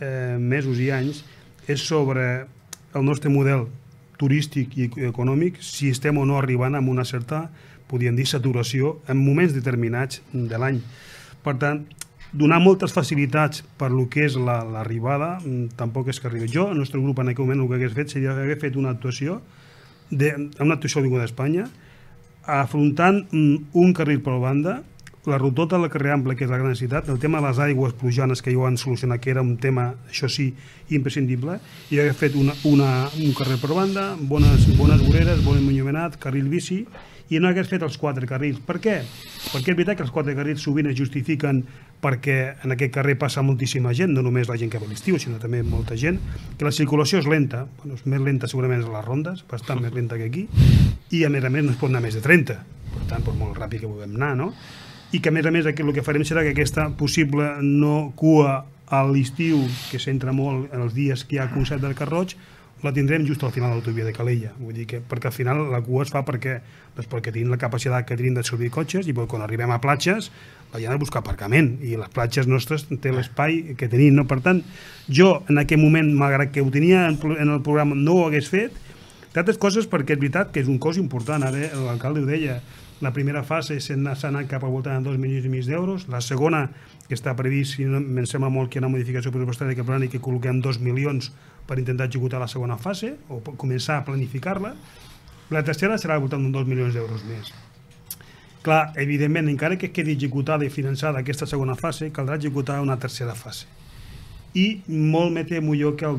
mesos i anys és sobre el nostre model turístic i econòmic, si estem o no arribant a una certa, podríem dir, saturació en moments determinats de l'any. Per tant, donar moltes facilitats per lo que és l'arribada tampoc és que arribi. Jo, el nostre grup en aquell moment, el que hagués fet seria haver fet una actuació al Vinguda d'Espanya, afrontant un carril per banda, la rotonda del carrer Ample, que és la gran necessitat, el tema de les aigües plujanes que ja ho han solucionat, que era un tema, això sí, imprescindible, i haver fet un carrer per banda, bones voreres, bon enllumenat, carril bici, i no hagués fet els 4 carrils. Per què? Perquè és veritat que els 4 carrils sovint es justifiquen perquè en aquest carrer passa moltíssima gent, no només la gent que va a l'estiu, sinó també molta gent, que la circulació és lenta, bueno, és més lenta segurament a les rondes, bastant més lenta que aquí, i a més no es pot anar més de 30, per tant, per molt ràpid que puguem anar, no? I que a més el que farem serà que aquesta possible no cua a l'estiu, que s'entra molt en els dies que hi ha concert del Carroig, la tindrem just al final de l'autovia de Calella. Vull dir que, perquè al final la cua es fa perquè tenim la capacitat que tenim de servir cotxes i quan arribem a platges la gent ha de buscar aparcament i les platges nostres té l'espai que tenim, no? Per tant, jo en aquell moment, malgrat que ho tenia en el programa, no ho hagués fet, d'altres coses perquè és veritat que és un cos important. Ara l'alcalde ho deia, la primera fase s'ha anat cap al voltant de 2,5 milions d'euros, la segona, que està previst, i em sembla molt que hi ha una modificació pressupostària que plana i que col·loquem 2 milions per intentar executar la segona fase o començar a planificar-la. La tercera serà al voltant d'2 milions d'euros més. Clar, evidentment, encara que quedi executada i finançada aquesta segona fase, caldrà executar una tercera fase. I molt me temo jo que el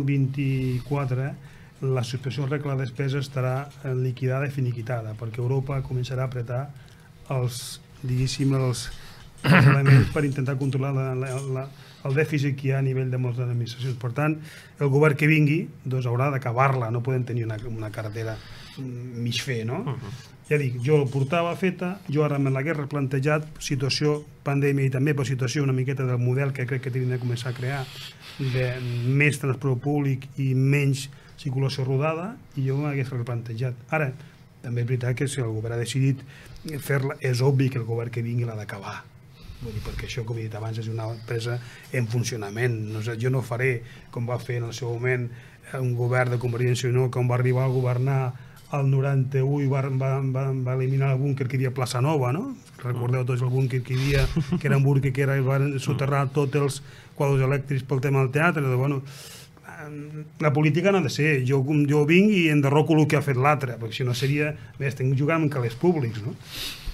2024 la suspensió del regle de despesa estarà liquidada i finiquitada, perquè Europa començarà a apretar els elements per intentar controlar el dèficit que hi ha a nivell de moltes administracions. Per tant, el govern que vingui haurà d'acabar-la, no podem tenir una carretera mig fer, no? Ja dic, jo ho portava feta, jo ara me l'hagués replantejat, situació pandèmia i també per situació una miqueta del model que crec que tenim de començar a crear, de més transport públic i menys circulació rodada, i jo m'hagués replantejat. Ara, també és veritat que si el govern ha decidit fer-la, és obvi que el govern que vingui l'ha d'acabar. Vull dir, perquè això, com he dit abans, és una empresa en funcionament. Jo no faré, com va fer en el seu moment un govern de Convergència i Unió, quan va arribar a governar al 91 i va eliminar el búnquer que hi havia a Plaça Nova, no? Recordeu tots el búnquer que hi havia, que era un búnquer que van soterrar tots els quadres elèctrics pel tema del teatre. Bueno, la política no ha de ser, jo vinc i enderroco el que ha fet l'altre, perquè si no seria, estem jugant amb calés públics, no?